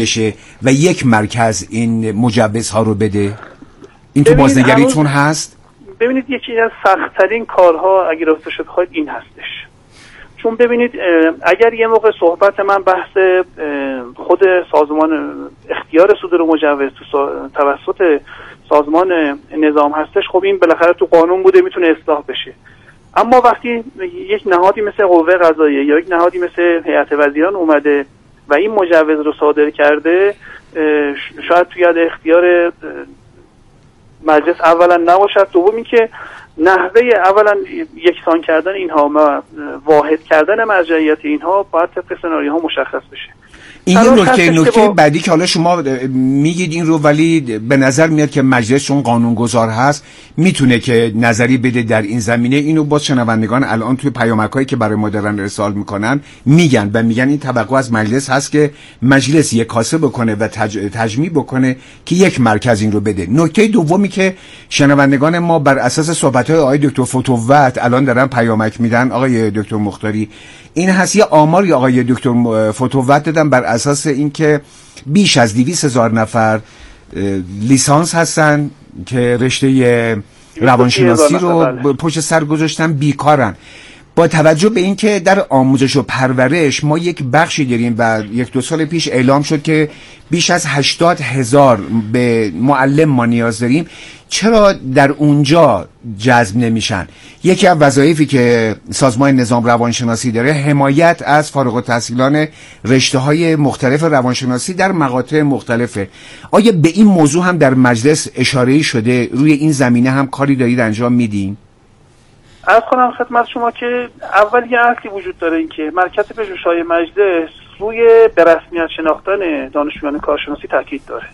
بشه و یک مرکز این مجوزها رو بده؟ این تو بازنگریتون هست؟ ببینید یکی از سخت‌ترین کارها اگه راستش بخواید این هستش. چون ببینید اگر یه موقع صحبت من بحث خود سازمان اختیار صدور مجوز توسط سازمان نظام هستش، خب این بالاخره تو قانون بوده میتونه اصلاح بشه. اما وقتی یک نهادی مثل قوه قضاییه یا یک نهادی مثل هیئت وزیران اومده و این مجوز رو صادر کرده، شاید توی اختیار مجلس اولا نباشد، دوم اینکه نحوه اولا یکسان کردن اینها و واحد کردن مرجعیت اینها باید طبق سناریوها مشخص بشه. این نکته بعدی که حالا شما میگید این رو، ولی به نظر میاد که مجلس چون قانونگذار هست میتونه که نظری بده در این زمینه. اینو با شنوندگان الان توی پیامک‌هایی که برای ما دارن ارسال میکنن میگن این توقع از مجلس هست که مجلس یک کاسه بکنه و تجمیع بکنه که یک مرکز این رو بده. نکته دومی که شنوندگان ما بر اساس صحبت‌های آقای دکتر فتووت الان دارن پیامک میدن آقای دکتر مختاری، این هست یه آماری آقای دکتر فتووت دادن بر اساس اینکه بیش از 200,000 نفر لیسانس هستن که رشته روانشناسی رو پشت سر گذاشتن، بیکارن. با توجه به اینکه در آموزش و پرورش ما یک بخشی داریم و 1-2 سال پیش اعلام شد که بیش از 80,000 به معلم ما نیاز داریم، چرا در اونجا جذب نمیشن؟ یکی از وظایفی که سازمان نظام روانشناسی داره حمایت از فارغ التحصیلان رشته‌های مختلف روانشناسی در مقاطع مختلفه. آیا به این موضوع هم در مجلس اشاره‌ای شده؟ روی این زمینه هم کاری دارید انجام میدین؟ عرض کنم خدمت شما که اول یه اصلی وجود داره، این که مرکز پژوهش‌های مجلس روی به رسمیت شناختن دانشجویان کارشناسی تاکید داره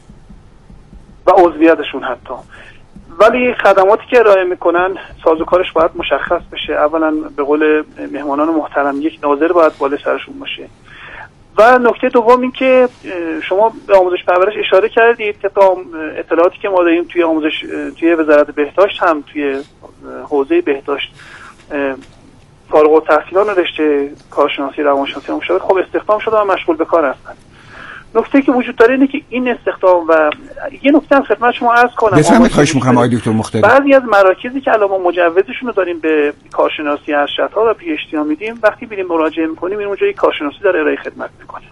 و عضویتشون حتی، ولی خدماتی که ارائه میکنن سازوکارش باید مشخص بشه. اولا به قول مهمانان محترم یک ناظر باید بالای سرشون باشه و نکته دوم این که شما به آموزش پرورش اشاره کردید. طبق اطلاعاتی که ما داریم توی وزارت بهداشت هم توی حوزه بهداشت فارغ التحصیلان رشته کارشناسی روانشناسی مشاور خب استخدام شده و مشغول به کار هستن. نکته که وجود داره اینه که این استخدام و یه نکته هم خدمت شما عرض کنم، بفرمایید. خواهش می‌کنم آقای دکتر مختاری. بعضی از مراکزی که الان ما مجوزشون رو داریم به کارشناسی ارشدها و پی اچ دی ها میدیم، وقتی بریم مراجعه می‌کنیم این اونجا یک کارشناسی داره ارائه خدمت می‌کنه.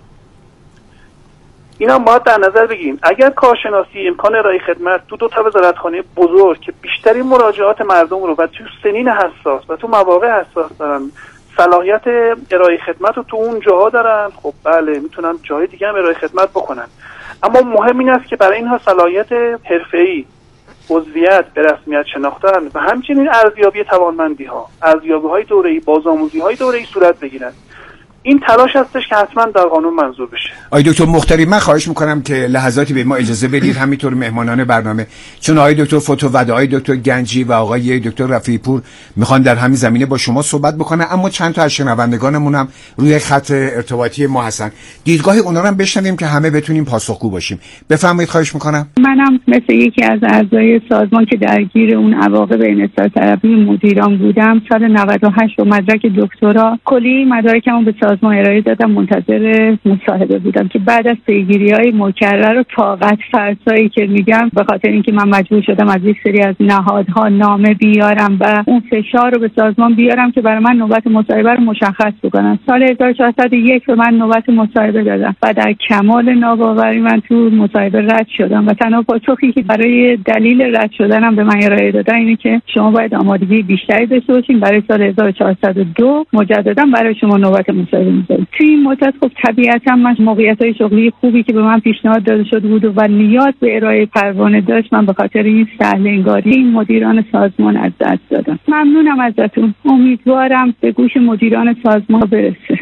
اینا باید در نظر بگیریم اگر کارشناسی امکان ارائه خدمت تو 2 وزارتخانه بزرگ که بیشترین مراجعات مردم رو و تو سنین حساس و تو مواقع حساس دارن صلاحیت ارائه خدمت رو تو اون جاها دارن، خب بله میتونن جای دیگه هم ارائه خدمت بکنن. اما مهم این است که برای اینها صلاحیت حرفه‌ای، عضویت، به رسمیت شناختن و همچنین ارزیابی توانمندی‌ها، ارزیابی‌های دوره‌ای، بازآموزی‌های دوره‌ای صورت بگیرن. این تلاش هستش که حتما در قانون منظور بشه. آقای دکتر مختاری، من خواهش میکنم که لحظاتی به ما اجازه بدید، همینطور مهمانان برنامه، چون آقای دکتر فتووت، آقای دکتر گنجی و آقای دکتر رفیعی پور میخوان در همین زمینه با شما صحبت بکنن، اما چند تا از شنوندگانمون هم روی خط ارتباطی ما هستن. دیدگاه اونا رو هم بشنویم که همه بتونیم پاسخگو باشیم. بفرمایید. خواهش میکنم. منم مثل یکی از اعضای سازمان که درگیر اون عواقب انحصار طلبی مدیران بودم، سال 98 با مدرک دکترا کلی مدارکمو به سازمان ارائه دادم، منتظر مصاحبه بودم که بعد از پیگیری‌های مکرر و طاقت فرسایی که میگم، به خاطر اینکه من مجبور شدم از یک سری از نهادها نامه بیارم و اون فشار رو به سازمان بیارم که برای من نوبت مصاحبه رو مشخص بکنن. سال 1401 به من نوبت مصاحبه دادن و در کمال ناباوری من تو مصاحبه رد شدم و تنها پاسخی که برای دلیل رد شدنم به من ارائه دادن اینه که شما باید آمادگی بیشتری داشته باشین، برای سال 1402 مجددا برای شما نوبت مصاحبه می‌ذاریم. توی این مدت خب طبیعتا من موقعیت‌های شغلی خوبی که به من پیشنهاد داده شده بود و نیاز به ارائه پروانه داشت، من به خاطر این سهل‌انگاری این مدیران سازمان از دست دادم. ممنونم ازتون. امیدوارم به گوش مدیران سازمان برسه.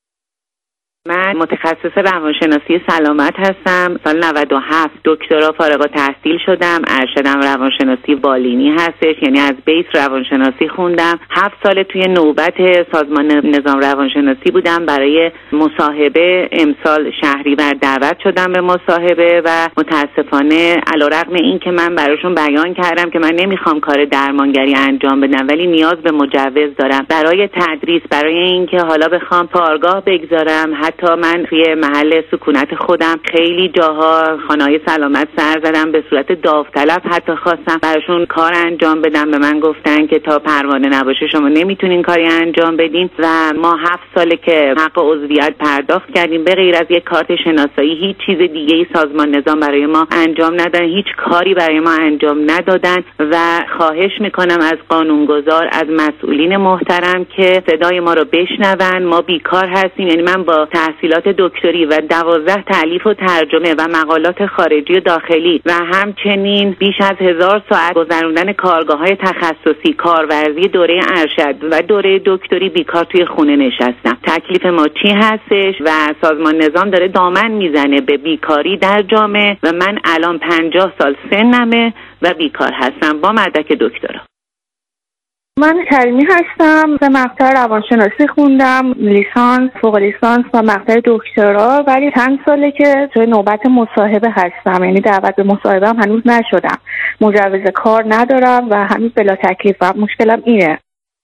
من متخصص روانشناسی سلامت هستم. سال 97 دکترا فارغ التحصیل شدم. ارشدم روانشناسی بالینی هستش، یعنی از بیس روانشناسی خوندم. 7 سال توی نوبت سازمان نظام روانشناسی بودم برای مصاحبه. امسال شهریور دعوت شدم به مصاحبه و متاسفانه علیرغم این که من براشون بیان کردم که من نمیخوام کار درمانگری انجام بدم ولی نیاز به مجوز دارم برای تدریس، برای اینکه حالا بخوام کارگاه بگذارم، حتی من توی محل سکونت خودم خیلی جاها خانه‌های سلامت سر زدم، به صورت داوطلب حتی خواستم براشون کار انجام بدم. به من گفتن که تا پروانه نباشه شما نمیتونین کاری انجام بدین و ما 7 ساله که حق عضویت پرداخت کردیم، به غیر از یک کارت شناسایی هیچ چیز دیگه ای سازمان نظام برای ما انجام ندادن، هیچ کاری برای ما انجام ندادن و خواهش میکنم از قانونگذار، از مسئولین محترم که صدای ما رو بشنون. ما بیکار هستیم، یعنی من با تحصیلات دکتری و 12 تالیف و ترجمه و مقالات خارجی و داخلی و همچنین بیش از 1000 ساعت گذروندن کارگاه‌های تخصصی، کارورزی دوره ارشد و دوره دکتری بیکار توی خونه نشستم. تکلیف ما چی هستش و سازمان نظام داره دامن میزنه به بیکاری در جامعه و من الان 50 سال سنمه و بیکار هستم با مدرک دکترا. من کریمی هستم، به مقطع روانشناسی خوندم، لیسانس، فوق لیسانس و مقطع دکترا، ولی چند ساله که توی نوبت مصاحبه هستم، یعنی دعوت به مصاحبه هم هنوز نشدم، مجوز کار ندارم و هنوز بلا تکلیفم. مشکلم اینه.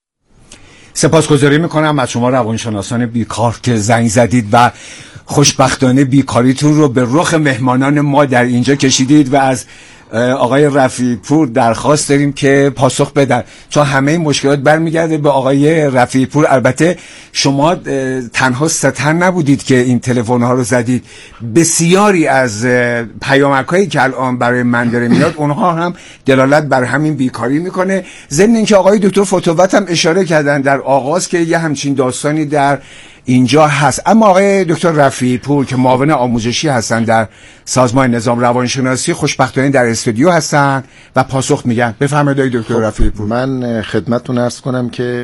سپاسگزاری میکنم از شما روانشناسان بیکار که زنگ زدید و خوشبختانه بیکاریتون رو به رخ مهمانان ما در اینجا کشیدید و از آقای رفیعی پور درخواست داریم که پاسخ بدن، چون همه مشکلات برمیگرده به آقای رفیعی پور. البته شما تنها ستن نبودید که این تلفن ها رو زدید، بسیاری از پیامک‌هایی که الان برای من داره میاد اونها هم دلالت بر همین بیکاری میکنه. ضمن اینکه آقای دکتر فتووت هم اشاره کردن در آغاز که یه همچین داستانی در اینجا هست. اما آقای دکتر رفیعی پور که معاون آموزشی هستن در سازمان نظام روانشناسی خوشبختانه در استودیو هستن و پاسخ میگن. بفرمایید دکتر رفیعی پور. من خدمتتون عرض کنم که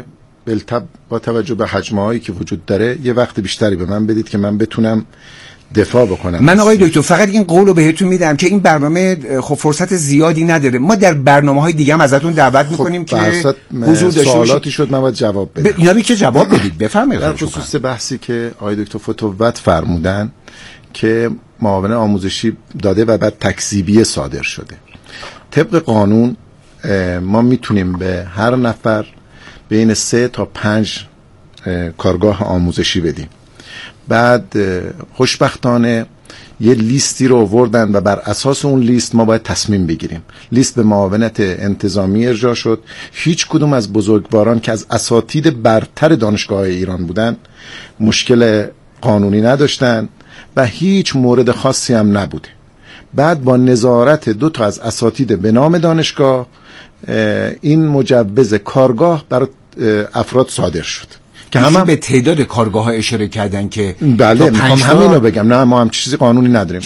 با توجه به حجم‌هایی که وجود داره یه وقت بیشتری به من بدید که من بتونم دفاع بکنم. من آقای دکتر فقط این قول رو بهتون میدم که این برنامه خب فرصت زیادی نداره، ما در برنامه‌های دیگه هم ازتون دعوت می‌کنیم که حضور داشته سوالاتی شد من باید جواب بدم. اینا رو که جواب بدید. بفرمایید. در خصوص بحثی که آقای دکتر فتووت فرمودن که معاون آموزشی داده و بعد تکذیبی صادر شده، طبق قانون ما میتونیم به هر نفر بین 3 تا 5 کارگاه آموزشی بدیم. بعد خوشبختانه یه لیستی رو آوردن و بر اساس اون لیست ما باید تصمیم بگیریم. لیست به معاونت انتظامی ارجاع شد. هیچ کدوم از بزرگواران که از اساتید برتر دانشگاه ایران بودن مشکل قانونی نداشتن و هیچ مورد خاصی هم نبوده. بعد با نظارت 2 تا از اساتید به نام دانشگاه این مجوز کارگاه برای افراد صادر شد که همه به تعداد کارگاه ها اشاره کردن که بله میخوام همینو بگم. نه ما هم چیزی قانونی نداریم.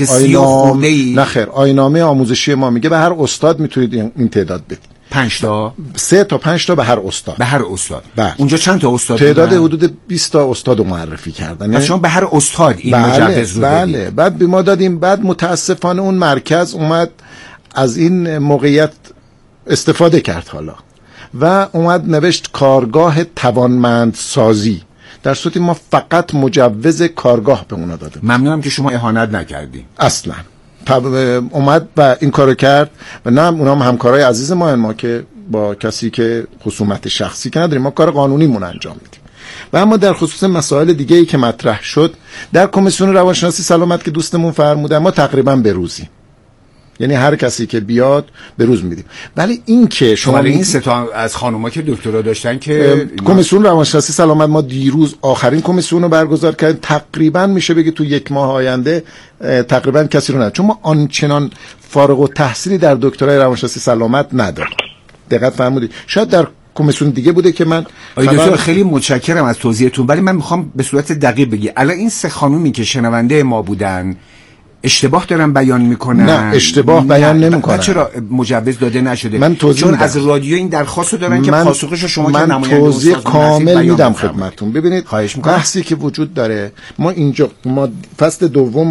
آیین‌نامه آموزشی ما میگه به هر استاد میتونید این تعداد بدید. 5 تا 3 تا 5 تا به هر استاد. به هر استاد. بله. اونجا چند تا استاد تعداد حدود 20 تا استاد رو معرفی کردن. پس شما به هر استاد این مجوز رو بله. بدید. بعد به ما دادیم. بعد متاسفانه اون مرکز اومد از این موقعیت استفاده کرد حالا و اومد نوشت کارگاه توانمندسازی، در صورتی ما فقط مجوز کارگاه به اونا دادیم. ممنونم که شما اهانت نکردیم اصلا. اومد و این کارو کرد و نه اونا هم همکارای عزیز ما که با کسی که خصومت شخصی که نداریم، ما کار قانونی مون انجام میدیم. و اما در خصوص مسائل دیگه ای که مطرح شد در کمیسیون روانشناسی سلامت که دوستمون فرمودن، ما تقریبا به روزی، یعنی هر کسی که بیاد به روز میدیم. ولی این که شما این 3 تا از خانوما که دکترا داشتن که کمیسیون روانشناسی سلامت ما دیروز آخرین کمیسیون رو برگزار کردیم، تقریبا میشه بگه تو 1 ماه آینده تقریبا کسی رو نداریم، چون ما آنچنان فارغ التحصیلی در دکترای روانشناسی سلامت نداریم. دقت فرمودید. شاید در کمیسیون دیگه بوده که من دکتر خیلی متشکرم از توضیحتون، ولی من میخوام به صورت دقیق بگی الان این 3 خانومی که شنونده ما بودن اشتباه دارن بیان میکنن؟ نه اشتباه بیان نمیکنن. چرا مجوز داده نشده؟ من توضیح چون میدم. از رادیو این درخواستو دارن که پاسخشو شما که نماینده توضیح کامل میدم خدمتتون. ببینید بحثی که وجود داره، ما اینجا فصل دوم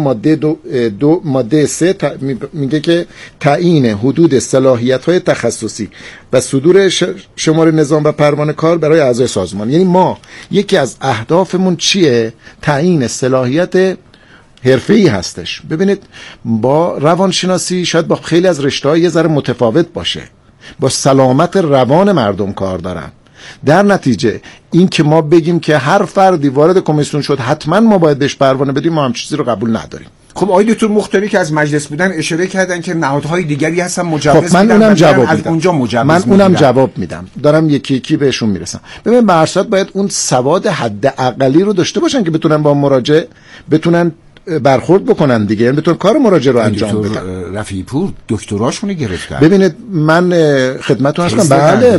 ماده 3 میگه که تعیین حدود صلاحیت‌های تخصصی و صدور شماره نظام و پروانه کار برای اعضای سازمان. یعنی ما یکی از اهدافمون چیه؟ تعیین صلاحیت حرفه‌ای هستش. ببینید با روانشناسی شاید با خیلی از رشته‌ها یه ذره متفاوت باشه، با سلامت روان مردم کار دارن در نتیجه این که ما بگیم که هر فردی وارد کمیسیون شد حتما ما باید بهش پروانه بدیم، ما هم چیزی رو قبول نداریم. خب آقای دکتر مختاری که از مجلس بودن اشاره کردن که نهادهای دیگری هستن مجوز من اونم جواب میدم. اونجا مجوز من اونم جواب میدم، دارم یکی یکی بهشون میرسم. ببین به هر صورت باید اون سواد حداقلی رو داشته باشن که بتونن با مراجع بتونن برخورد بکنن دیگه، یعنی بتونن کار مراجع رو انجام بدن. رفیعی پور دکتراشونو گرفتن. ببینید من خدمتتون هستم،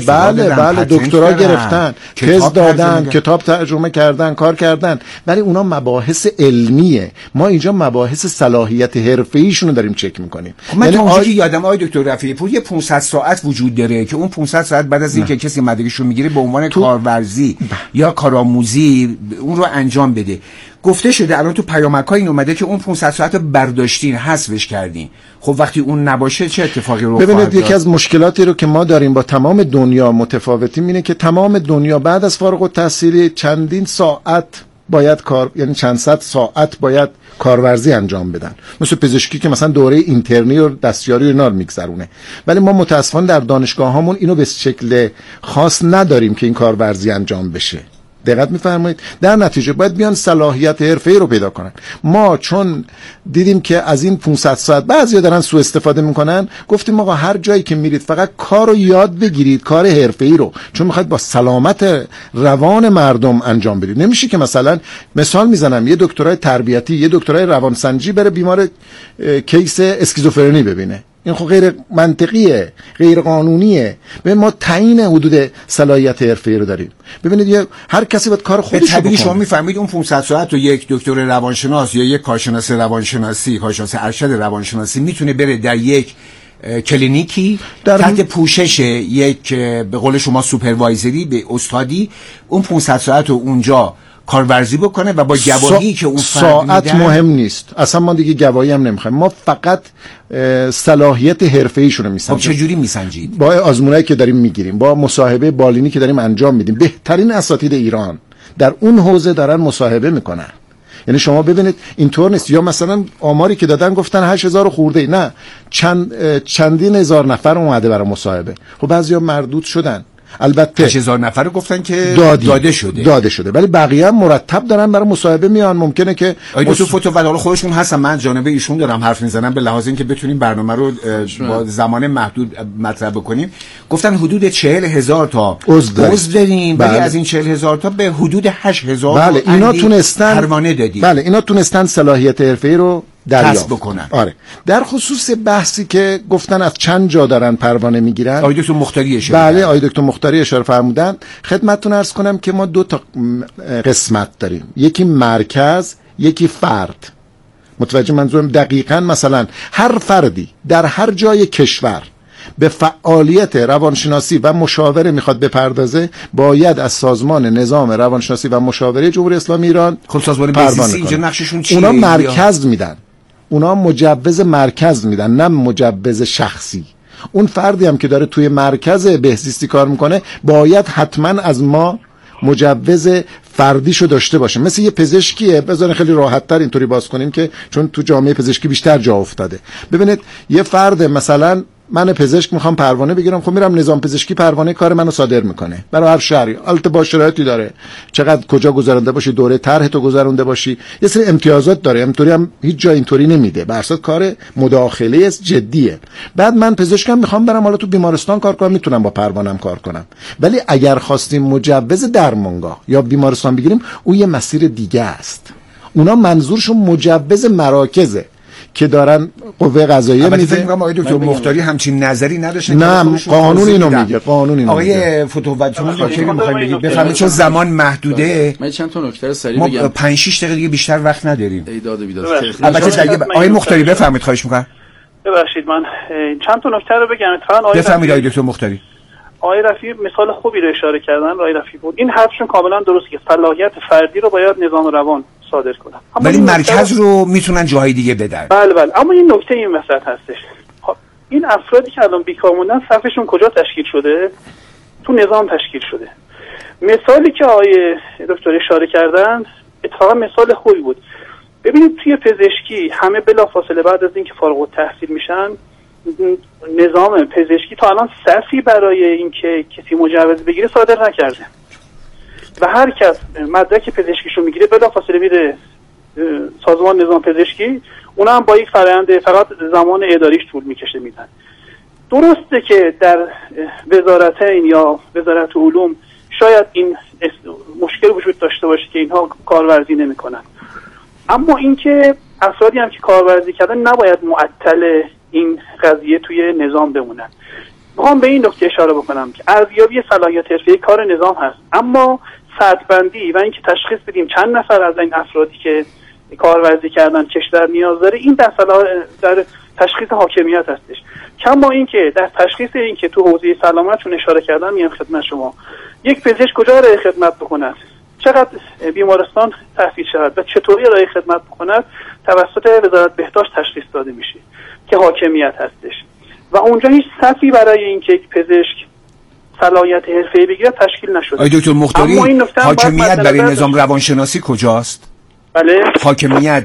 بله دکترا گرفتن، تز دادن، کتاب ترجمه کردن، کار کردن، ولی اونا مباحث علمیه. ما اینجا مباحث صلاحیت حرفه‌ایشون رو داریم چک می‌کنیم. من تا یادم آقای دکتر رفیعی پور یه 500 ساعت وجود داره که اون 500 ساعت بعد از اینکه کسی مدرکشو میگیره به عنوان کارورزی یا کارآموزی اون رو انجام بده. گفته شده الان تو پیامک‌ها این اومده که اون 500 ساعت رو برداشتین، حذفش کردین. خب وقتی اون نباشه چه اتفاقی رخ خواهد داد؟ ببینید یکی از مشکلاتی رو که ما داریم با تمام دنیا متفاوتیم اینه که تمام دنیا بعد از فارغ التحصیلی چندین ساعت باید یعنی چند صد ساعت باید کارورزی انجام بدن. مثل پزشکی که مثلا دوره اینترنی و دستیاری و اینا رو میگذرونه، ولی ما متاسفانه در دانشگاهامون اینو به شکل خاص نداریم که این کارورزی انجام بشه. دقت می‌فرمایید؟ در نتیجه باید بیان صلاحیت حرفه‌ای رو پیدا کنن. ما چون دیدیم که از این 500 ساعت بعضیا دارن سوء استفاده میکنن، گفتیم آقا هر جایی که میرید فقط کار رو یاد بگیرید، کار حرفه‌ای رو، چون میخواید با سلامت روان مردم انجام بدید. نمیشه که مثلا مثال میزنم یه دکترای تربیتی، یه دکترای روانسنجی بره بیمار کیس اسکیزوفرنی ببینه. این خب غیر منطقیه، غیر قانونیه. ببین ما تعیین حدود صلاحیت حرفه‌ای رو داریم. ببینید هر کسی باید کار خودش رو بکنه. شما میفهمید اون 500 ساعت رو یک دکتر روانشناس یا یک کارشناس روانشناسی، کارشناس ارشد روانشناسی میتونه بره در یک کلینیکی تحت پوشش یک به قول شما سوپروایزری به استادی اون 500 ساعت رو اونجا کارورزی بکنه و با گواهی که اون ساعت مهم نیست. اصلا ما دیگه گواهی هم نمیخوایم، ما فقط صلاحیت حرفه‌ایشون رو میسنجیم. خب چه جوری میسنجید؟ با آزمونایی که داریم میگیریم، با مصاحبه بالینی که داریم انجام میدیم. بهترین اساتید ایران در اون حوزه دارن مصاحبه میکنن. یعنی شما ببینید اینطور نیست یا مثلا آماری که دادن گفتن 8000 خورده، نه چندین هزار نفر اومده برای مصاحبه. خب بعضیا مردود شدن. البته 8000 نفر رو گفتن که داده شده ولی بقیه هم مرتب دارن برای مصاحبه میان. ممکنه که تو فوتو حالا خودشون هستن، من جانبه ایشون دارم حرف میزنم به لحاظ اینکه بتونیم برنامه رو با زمان محدود مطرح بکنیم. گفتن حدود 40000 تا عضو داریم، ولی از این 40000 تا به حدود 8000 بله اینا تونستن پروانه دادیم. بله اینا تونستن صلاحیت حرفه‌ای رو دریافت بکنن. آره. در خصوص بحثی که گفتن از چند جا دارن پروانه میگیرن، آقای دکتر مختاری اشاره بله آقای دکتر مختاری اشاره فرمودن. خدمتتون عرض کنم که ما 2 تا قسمت داریم، یکی مرکز، یکی فرد. متوجه منظورم؟ دقیقاً مثلا هر فردی در هر جای کشور به فعالیت روانشناسی و مشاوره میخواد بپردازه، باید از سازمان نظام روانشناسی و مشاوره جمهوری اسلامی ایران خب سازمان بزیسی اینجا نقششون چیه؟ اونا مرکز میدن، اونا مجوز مرکز میدن، نه مجوز شخصی. اون فردی هم که داره توی مرکز بهزیستی کار میکنه باید حتما از ما مجوز فردیشو داشته باشه. مثل یه پزشکیه، بذارین خیلی راحت تر اینطوری باز کنیم که چون تو جامعه پزشکی بیشتر جا افتاده. ببینید یه فرد مثلا من پزشک میخوام پروانه بگیرم، خب میرم نظام پزشکی پروانه کار منو صادر میکنه برای هر شهری. البته با شرایطی داره، چقدر کجا گذرونده باشی، دوره طرح تو گذرونده باشی، یه سری امتیازات داره. اینطوری هم هیچ جا اینطوری نمیده، به هر صورت کار مداخله است، جدیه. بعد من پزشکم میخوام برم حالا تو بیمارستان کار کنم، میتونم با پروانم کار کنم. ولی اگر خواستیم مجوز درمانگاه یا بیمارستان بگیریم، اون یه مسیر دیگه است. اونا منظورشون مجوز مراکزه که دارن قوه قضاییه میده. فکر می‌کنم آقای دکتر مختاری همچین نظری نداشتن. نه قانون اینو میگه، قانون اینو میگه. آقای فتوحات شما نکته می‌خواید بگید؟ بفرمایید چون زمان محدوده. من چند تا نکته سریع بگم. ما 5 6 دقیقه دیگه بیشتر وقت نداریم. ایداد بیداد. البته آقای مختاری بفرمایید، خواهش می‌کنم. ببخشید من چند تا نکته رو بگم. اتفاقا بفرمایید آقای دکتر مختاری. آقای رفیعی مثال خوبی رو اشاره کردن. آقای رفیعی بود این حرفشون کاملا درسته که صلاحیت فردی رو باید نظام روان صادر کنن، ولی مرکز رو میتونن جاهای دیگه بدن. بله اما این نکته این وسط هستش. این افرادی که الان بیکار موندن صفشون کجا تشکیل شده؟ تو نظام تشکیل شده. مثالی که آقای دکتر اشاره کردن اتفاقا مثال خوبی بود. ببینید توی پزشکی همه بلافاصله بعد از اینکه فارغ التحصیل میشن نظام پزشکی تا الان صفی برای اینکه کسی مجوز بگیره صادر نکرده و هر کس مدرک پزشکیشو میگیره بلافاصله میره سازمان نظام پزشکی، اونا هم با یک فرآیند فقط زمان اداریش طول میکشه میدن. درسته که در وزارتین یا وزارت علوم شاید این مشکل وجود داشته باشه که اینها کارورزی نمیکنن، اما اینکه افرادی هم که کارورزی کردن نباید معطل این قضیه توی نظام بمونن. میخوام به این نکته اشاره بکنم که ارزیابی صلاحیت حرفه‌ای کار نظام هست، اما سطح‌بندی و اینکه تشخیص بدیم چند نفر از این افرادی که کارورزی کردن کشور نیاز داره، این در تشخیص حاکمیت هستش. کما اینکه در تشخیص این که تو حوزه سلامتشون اشاره کردن، میام خدمت شما، یک پزشک کجا ارائه خدمت بکند، چقدر بیمارستان تأسیس شود و چطوری ارائه خدمت بکند، توسط وزارت بهداشت تشخیص داده میشه که حاکمیت هستش و اونجا هیچ صفی برای اینکه یک پزشک صلاحیت حرفه‌ای بگیره تشکیل نشده. آقای دکتر مختاری، حاکمیت برای نظام روانشناسی کجاست؟ بله، حاکمیت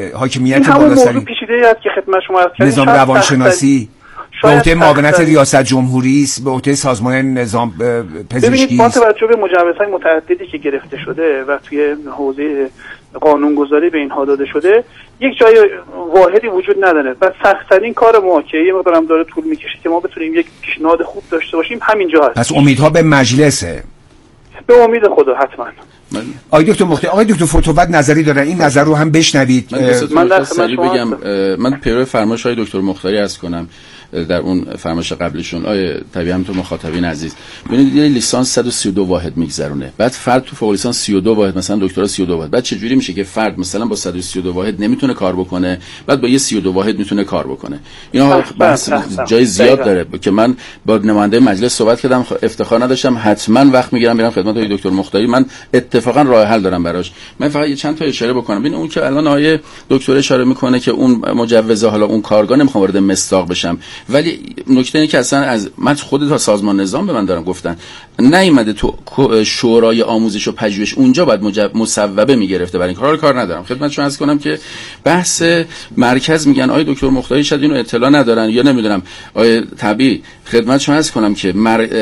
همون موضوع پیچیده‌ای است که خدمت شما عرض کردم. نظام روانشناسی به عهده معاونت ریاست جمهوری است، به عهده سازمان نظام پزشکی. ببینید با توجه به مجوزهای متعددی که گرفته شده و توی حوزه قانونگذاری به اینها داده شده، یک جای واحدی وجود نداره و سخت‌ترین کار ما که یه مقدارم داره طول میکشه که ما بتونیم یک پیشنهاد خوب داشته باشیم همینجا هست. پس امیدها به مجلسه. به امید خدا حتما. آقای دکتر مختاری، آقای دکتر فتووت نظری دارن، این نظر رو هم بشنوید. من در سریع بگم، من پیرو فرمایش های دکتر مختاری عرض کنم در اون فرمایش قبلشون. طبیعی هم تو مخاطبین عزیز ببینید، یه لیسانس 132 واحد میگذرونه، بعد فرد تو فوق لیسانس 32 واحد، مثلا دکترا 32 واحد، بعد چه جوری میشه که فرد مثلا با 132 واحد نمیتونه کار بکنه، بعد با یه 32 واحد میتونه کار بکنه؟ اینا بحث جای زیاد داره که من با نماینده مجلس صحبت کردم، افتخار نداشتم، حتما وقت میگیرم میرم خدمت آقای دکتر مختاری، من اتفاقا راه حل دارم براش. من فقط یه چند تا اشاره بکنم. ببین اون که الان آقای دکتر اشاره میکنه که اون مجوز، حالا اون کارگاه، نمیخوام وارد مصداق بشم، ولی نکته اینه که اصلا از من خود تا سازمان نظام به من دارم گفتن نیومده تو شورای آموزش و پژوهش، اونجا باید مصوبه میگرفته، برای این کار ندارم. خدمتتون عرض کنم که بحث مرکز میگن آقای دکتر مختاری شاید اینو اطلاع ندارن یا نمیدونم، آقای طبیعی خدمتتون عرض کنم که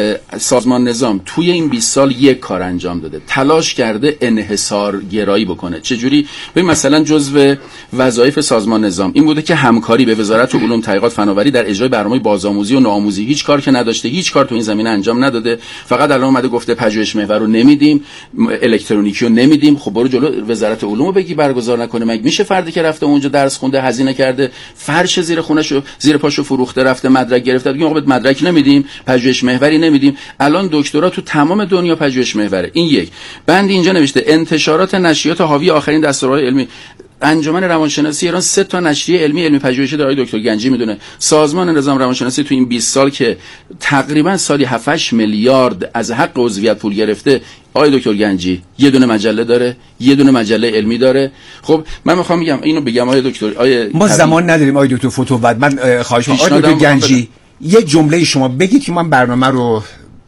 سازمان نظام توی این 20 سال یک کار انجام داده، تلاش کرده انحصار گرایی بکنه. چه جوری؟ ببین مثلا جزو وظایف سازمان نظام این بوده که همکاری به وزارت علوم تحقیقات فناوری در اجرای برنامه بازآموزی و نوآموزی، هیچ کار که نداشته، هیچ کار تو این زمینه انجام نداده، فقط الان اومده گفته پژوهش محور رو نمیدیم، الکترونیکی رو نمیدیم. خب برو جلو وزارت علوم رو بگی برگزار نکنه. مگه میشه فردی که رفته اونجا درس خونده، هزینه کرده، فرش زیر خونه‌شو زیر پاشو فروخته، رفته مدرک گرفته، بگیم آقا مدرک نمیدیم، پژوهش محوری نمیدیم؟ الان دکترا تو تمام دنیا پژوهش محوره. این یک بند اینجا نوشته انتشارات نشریات حاوی آخرین دستورات علمی. انجمن روانشناسی ایران 3 تا نشریه علمی پژوهشی داره، دکتر گنجی میدونه. سازمان نظام روانشناسی تو این 20 سال که تقریبا سالی 7-8 میلیارد از حق عضویت پول گرفته، آقای دکتر گنجی یه دونه مجله داره، یه دونه مجله علمی داره. خب من میخوام بگم آقای دکتر، ما زمان نداریم آقای دکتر فتووت، من خواهش می‌کنم آقای دکتر گنجی یه جمله شما بگید که من برنامه رو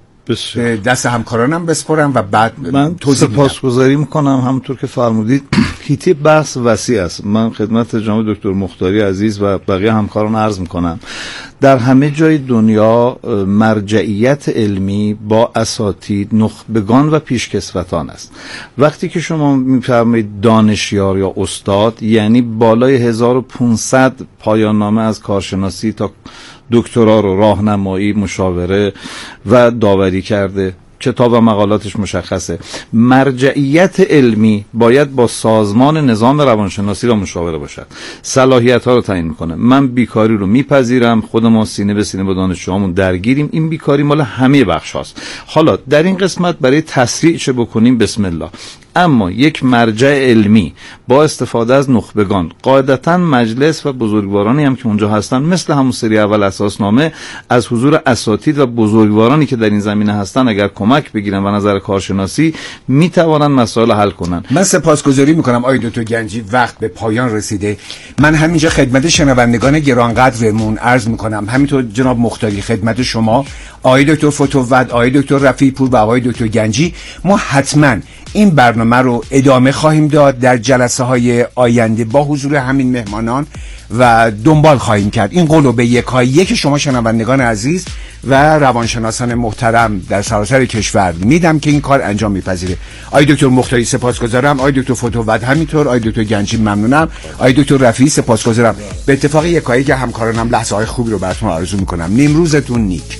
دست همکارانم بسپارم و بعد من سپاسگزاری میکنم. همونطور که فرمودید حیطه بحث وسیع است. من خدمت جناب دکتر مختاری عزیز و بقیه همکاران عرض میکنم در همه جای دنیا مرجعیت علمی با اساتید، نخبگان و پیشکسوتان است. وقتی که شما میفرمایید دانشیار یا استاد، یعنی بالای 1500 پایان نامه از کارشناسی تا دکترا رو راهنمایی، مشاوره و داوری کرده، کتاب و مقالاتش مشخصه. مرجعیت علمی باید با سازمان نظام روانشناسی را مشاوره باشد، صلاحیت ها رو تعیین میکنه. من بیکاری رو میپذیرم، خود ما سینه به سینه با دانشجوامون درگیریم، این بیکاری مال همه بخش هاست. حالا در این قسمت برای تسریع چه بکنیم؟ بسم الله. اما یک مرجع علمی با استفاده از نخبگان، قاعدتاً مجلس و بزرگوارانی هم که اونجا هستن، مثل همون سری اول اساسنامه، از حضور اساتید و بزرگوارانی که در این زمینه هستن اگر کمک بگیرن و نظر کارشناسی، میتوانن مسائل حل کنن. من سپاسگزاری میکنم آقای دکتر گنجی، وقت به پایان رسیده. من همینجا خدمت شنوندگان گرانقدرمون عرض میکنم، همینطور جناب مختاری خدمت شما، آقای دکتر فتووت، آقای دکتر رفیع‌پور و آقای دکتر گنجی، ما حتما این برنامه رو ادامه خواهیم داد در جلسه های آینده با حضور همین مهمانان و دنبال خواهیم کرد. این قولو به یکایک شما شنوندگان عزیز و روانشناسان محترم در سراسر کشور میدم که این کار انجام میپذیره. آقای دکتر مختاری سپاسگزارم، آقای دکتر فتووت همینطور، آقای دکتر گنجی ممنونم، آقای دکتر رفیعی سپاسگزارم. به اتفاق یکایک همکارانم لحظه های خوبی رو براتون آرزو میکنم. نیمروزتون نیک.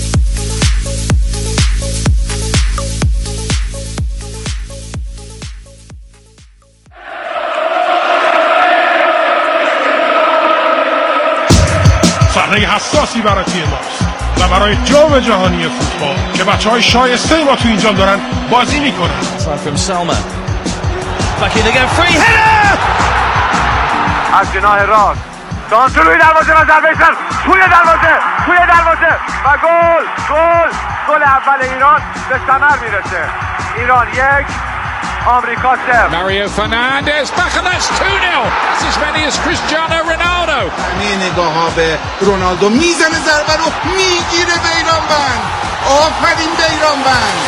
صحنه حساسی برای تیم ماست و برای جام جهانی فوتبال که بچه‌های شایسته ما تو اینجا دارن بازی میکنن. از جناح راست سانتو روی دروازه و ضربه سر توی دروازه و گل اول ایران به ثمر میرسه. ایران 1 آمریکا 0. Mario Fernandez back and that's 2-0. That's as many as Cristiano Ronaldo. نگاه ها به رونالدو میزنه ضربه رو میگیره بیرانوند. آفرین بیرانوند.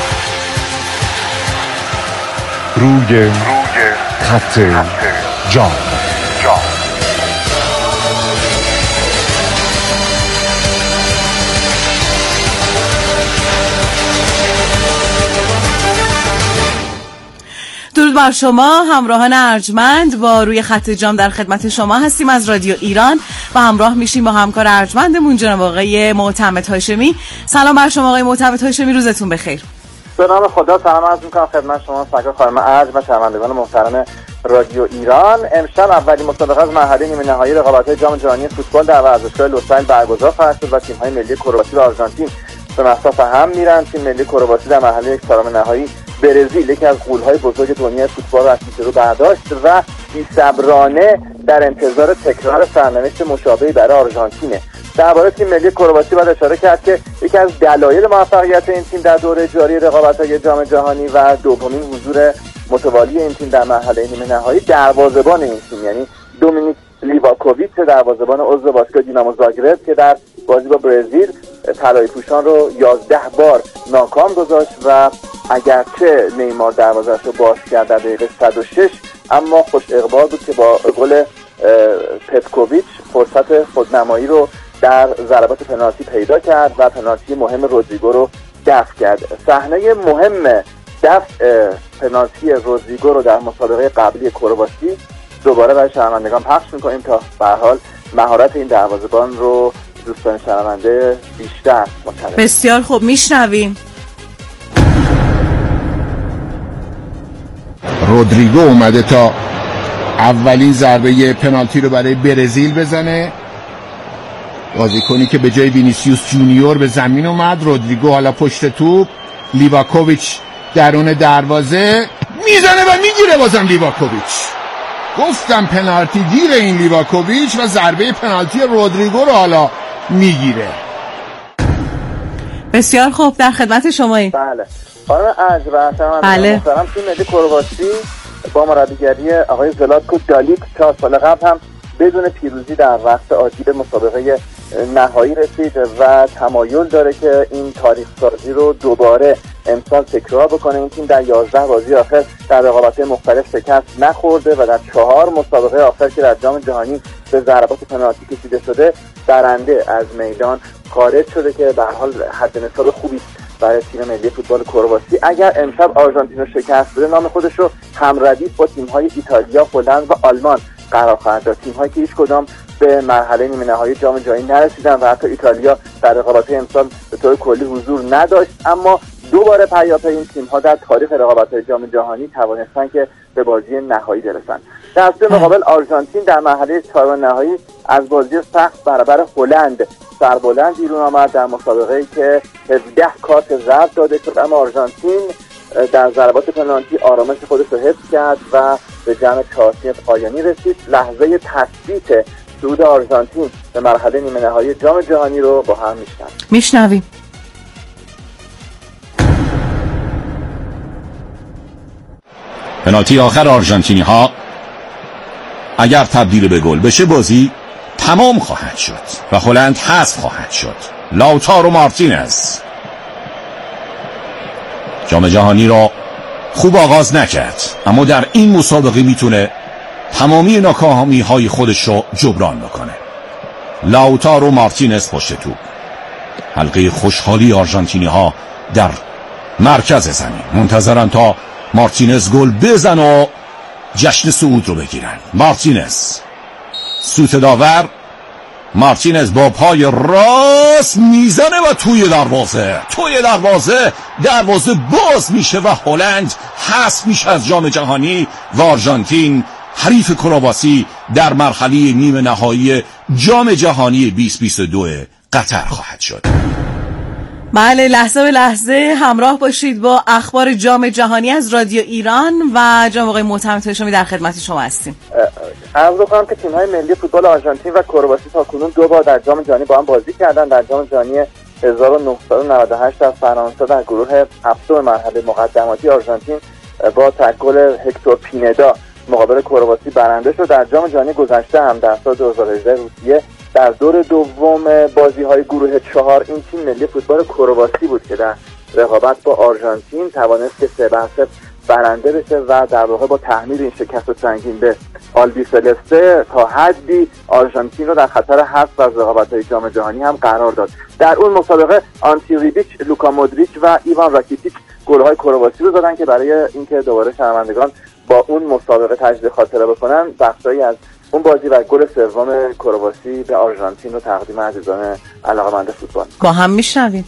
روی خط جام. درود بر شما همراهان ارجمند. با روی خط جام در خدمت شما هستیم از رادیو ایران و همراه میشیم با همکار ارجمندمون جناب آقای معتمد هاشمی. سلام بر شما آقای معتمد هاشمی، روزتون بخیر. به نام خدا سلام عرض میکنم خدمت شما سرکار خانم ارج و شنوندگان محترم رادیو ایران. امشب اولین مسابقه از مرحله نیمه نهایی رقابت‌های جام جهانی فوتبال در ورزشگاه لوسایل برگزار خواهد شد و تیم‌های ملی کرواسی و آرژانتین به مصاف هم میرن. تیم ملی کرواسی در مرحله 1/4 نهایی برزیل، یکی از غول‌های بزرگ دنیای فوتبال، را رو برداشت و بی‌صبرانه در انتظار تکرار سرنوشت مشابهی برای آرژانتینه. درباره تیم ملی کرواسی باید اشاره کرد که یکی از دلایل موفقیت این تیم در دوره جاری رقابت‌های جام جهانی و دومین حضور متوالی این تیم در مرحله نیمه نهایی دروازه‌بان این تیم یعنی دومینیک لیواکوویچ، دروازه‌بان عضو باشگاه دینامو زاگرب که در بازی با برزیل طلای پوشان رو 11 بار ناکام گذاشت و اگرچه نیمار دروازه‌اش رو باز کرد در دقیقه 106 اما خوش اقبال بود که با گل پتکوویچ فرصت خودنمایی رو در ضربات پنالتی پیدا کرد و پنالتی مهم رودریگو رو دفع کرد. صحنه مهم دفع پنالتی رودریگو رو در مسابقه قبلی کرواسی دوباره برای شنوندگان پخش می‌کنیم تا به هر حال مهارت این دروازه‌بان رو دوستان شنونده بیشتر مطلع. بسیار خوب، میشنویم. رودریگو اومده تا اولین ضربه پنالتی رو برای برزیل بزنه. بازیکنی که به جای وینیسیوس جونیور به زمین اومد. رودریگو حالا پشت توپ، لیواکوویچ درون دروازه میزنه و میگیره. بازم لیواکوویچ، گفتم پنالتی گیر این لیواکوویچ و ضربه پنالتی رودریگو رو حالا میگیره. بسیار خوب، در خدمت شماییم. بله خانم ارج و بله. محترم، تیم ملی کرواسی با مربیگری آقای زلاتکو دالیک 4 سال قبل هم بدون پیروزی در وقت عادی به مسابقه نهایی رسید و تمایل داره که این تاریخ سازی رو دوباره امسال تکرار بکنه. این تیم در 11 بازی آخر در رقابت‌های مختلف شکست نخورده و در 4 مسابقه آخر که در جام جهانی به ضربات پنالتی کشیده شده برنده از میدان خارج شده که به هر حال حد نصاب خوبی برای تیم ملی فوتبال کرواسی. اگر امشب آرژانتین رو شکست بده نام خودش رو همردیف با تیم‌های ایتالیا، هلند و آلمان قرار خواهد داد. تیم‌هایی که هیچ کدام به مرحله نیمه نهایی جام جهانی نرسیدن و حتی ایتالیا در رقابت‌های امسال به طور کلی حضور نداشت، اما دوباره پیاپی این تیم‌ها در تاریخ رقابت‌های جام جهانی توانستن که به بازی نهایی برسن. در صورت مقابل آرژانتین در مرحله 4 نهایی از بازی سخت برابر هلند سربلند بیرون آمد در مسابقه‌ای که 17 کارت زرد داده شد، اما آرژانتین در ضربات پنالتی آرامش خودش رو حفظ کرد و به جمع 4 پایانی رسید. لحظه تثبیت صعود آرژانتین به مرحله نیمه نهایی جام جهانی رو با هم میشنویم. پنالتی آخر آرژانتینی ها اگر تبدیل به گل بشه بازی تمام خواهد شد و هلند حذف خواهد شد. لاوتارو مارتینز جام جهانی را خوب آغاز نکرد، اما در این مسابقه میتونه تمامی ناکامی های خودش رو جبران بکنه. لاوتارو مارتینز پشت توپ، حلقه خوشحالی آرژانتینی ها در مرکز زمین منتظرن تا مارتینز گل بزن و جشن صعود رو بگیرن. مارتینز سوت داور، مارتینز با پای راست میزنه و توی دروازه باز میشه و هلند حذف میشه از جام جهانی و آرژانتین حریف کرواسی در مرحله نیمه نهایی جام جهانی 2022 قطر خواهد شد. بله، لحظه به لحظه همراه باشید با اخبار جام جهانی از رادیو ایران و جناب آقای معتمد هاشمی در خدمت شما هستیم. عرض کنم که تیم‌های ملی فوتبال آرژانتین و کرواسی تاکنون 2 بار در جام جهانی با هم بازی کردند. در جام جهانی 1998 در فرانسه در گروه هفتم مرحله مقدماتی آرژانتین با گل هکتور پیندا مقابل کرواسی برنده شد. در جام جهانی گذشته هم در سال 2018 روسیه در دور دوم بازی‌های گروه 4 این تیم ملی فوتبال کرواسی بود که در رقابت با آرژانتین توانست که 3-0 برنده بشه و در واقع با تحمیل این شکست سنگین به آلبیسلسته تا حدی آرژانتین رو در خطر حذف از رقابت‌های جام جهانی هم قرار داد. در اون مسابقه آنتی ریبیچ، لوکا مودریچ و ایوان راکیتیچ گل‌های کرواسی رو دادن که برای اینکه دوباره شنوندگان با اون مسابقه تجدید خاطره بکنن، بخشایی از اون بازی و گل سوم کرواسی به آرژانتین رو تقدیم عزیزان علاقه‌مند فوتبال با هم میشنویم.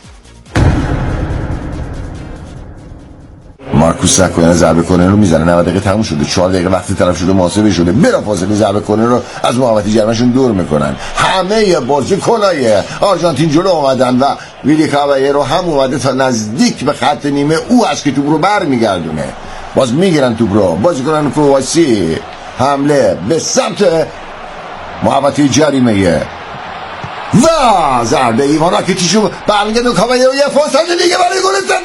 مارکوس ساکوین ضربه کنه رو میزنه، 90 دقیقه تموم شده، 4 دقیقه وقتی طرف شده محاسبه شده، بلافاصله ضربه کنه رو از محوطه جرمشون دور میکنن. همه بازیکنای آرژانتین جلو اومدن و ویلی کابایرو هم اومده تا نزدیک به خط نیمه او است که توپ رو برمیگردونه. باز میگیرن توپ رو، بازیکنان کرواسی حمله به سمت محوطه جریمه و ضربه ایوان راکیتیچو برمیگرده کابایرو، یه فرصت دیگه برای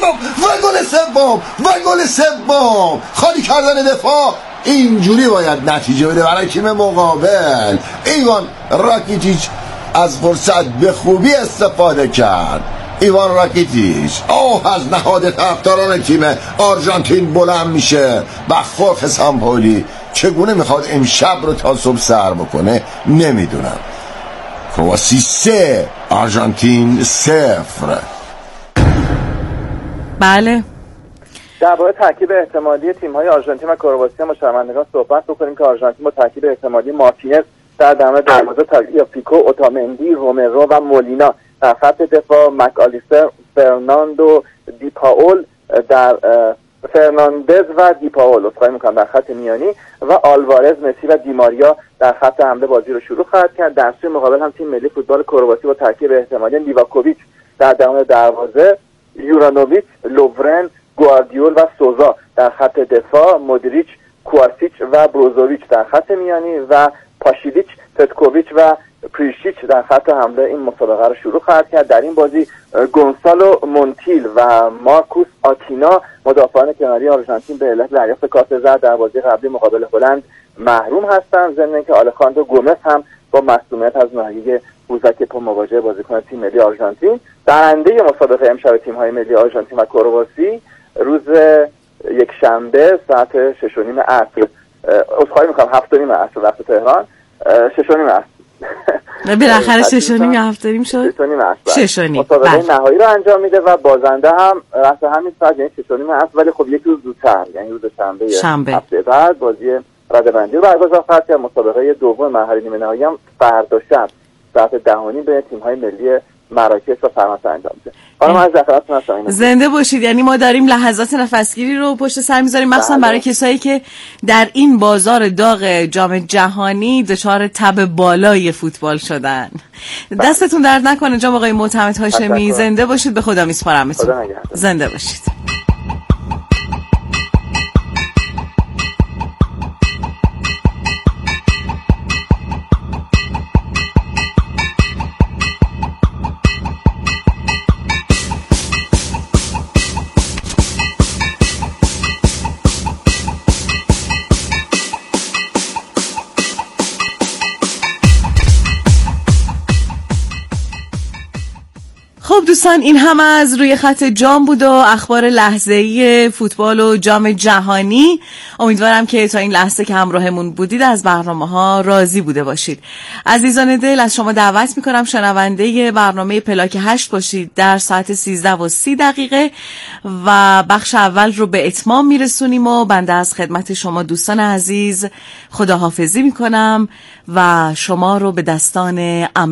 گل سوم خالی کردن دفاع. اینجوری باید نتیجه بده برای تیم مقابل. ایوان راکیتیچ از فرصت به خوبی استفاده کرد. ایوان راکیتیچ از نهاد طرفداران تیم آرژانتین بلند میشه و خورخ سامپولی چگونه میخواد امشب رو تا صبح سر بکنه نمیدونم. کرواسی 3 آرژانتین 0. بله، درباره ترکیب احتمالی تیم‌های آرژانتین و کرواسی هم با شنوندگان صحبت بکنیم که آرژانتین با ترکیب احتمالی مارتینز در دروازه، یا پیکو، اوتامندی، رومرو و مولینا در خط دفاع، مک‌آلیستر، فرناندز و دیپاول در خط میانی و آلوارز، مسی و دیماریا در خط حمله بازی رو شروع خواهد کرد. در سوی مقابل هم تیم ملی فوتبال کرواسی با ترکیب احتمالی لیواکوویچ در دروازه، یورانوویچ، لوورن، گواردیول و سوزا در خط دفاع، مودریچ، کواسیچ و بروزوویچ در خط میانی و پاشیلیچ، پتکوویچ و پریشیچ در خط حمله این مسابقه رو شروع خواهد کرد. در این بازی گونسالو مونتیل و مارکوس آکینا مدافعان کناری آرژانتین به علت دریافت کارت زرد در بازی قبلی مقابل هلند محروم هستند. ضمن اینکه آلخاندرو گومز هم با مصدومیت از ناحیه قوزک پا مواجه بازیکن تیم ملی آرژانتین. برنده مسابقه امشب تیم‌های ملی آرژانتین و کرواسی روز یک شنبه ساعت 6:30 عصر، عذرخواهی می‌کنم 7:30 عصر وقت تهران، 6:30 عصر بالاخره 6:30 هفته‌نیم شد. 6:30 مسابقه نهایی رو انجام میده و بازنده هم رأس همین ساعت یعنی 6:30 عصر، ولی خب یک روز زودتر یعنی روز شنبه هفته بعد بازی رده‌بندی رو برگزار خواهد کرد. مسابقه دوم مرحله نیمه نهایی هم فردا شب ساعت 10:30 به تیم‌های ملی مراکش و فرانسه انجام میشه. خانم از ذکرتون هستم. زنده باشید. یعنی ما داریم لحظات نفسگیری رو پشت سر میذاریم، مخصوصا برای کسایی که در این بازار داغ جام جهانی دچار تب بالای فوتبال شدن. دستتون درد نکنه جناب آقای معتمد هاشمی. زنده باشید. به خدا میسپارمتون. زنده باشید. خب دوستان، این هم از روی خط جام بود و اخبار لحظه‌ای فوتبال و جام جهانی. امیدوارم که تا این لحظه که همراهمون بودید از برنامه‌ها راضی بوده باشید. عزیزان دل، از شما دعوت می‌کنم شنونده برنامه پلاک 8 باشید در ساعت 13:30 و بخش اول رو به اتمام میرسونیم و بنده از خدمت شما دوستان عزیز خداحافظی می‌کنم و شما رو به دستان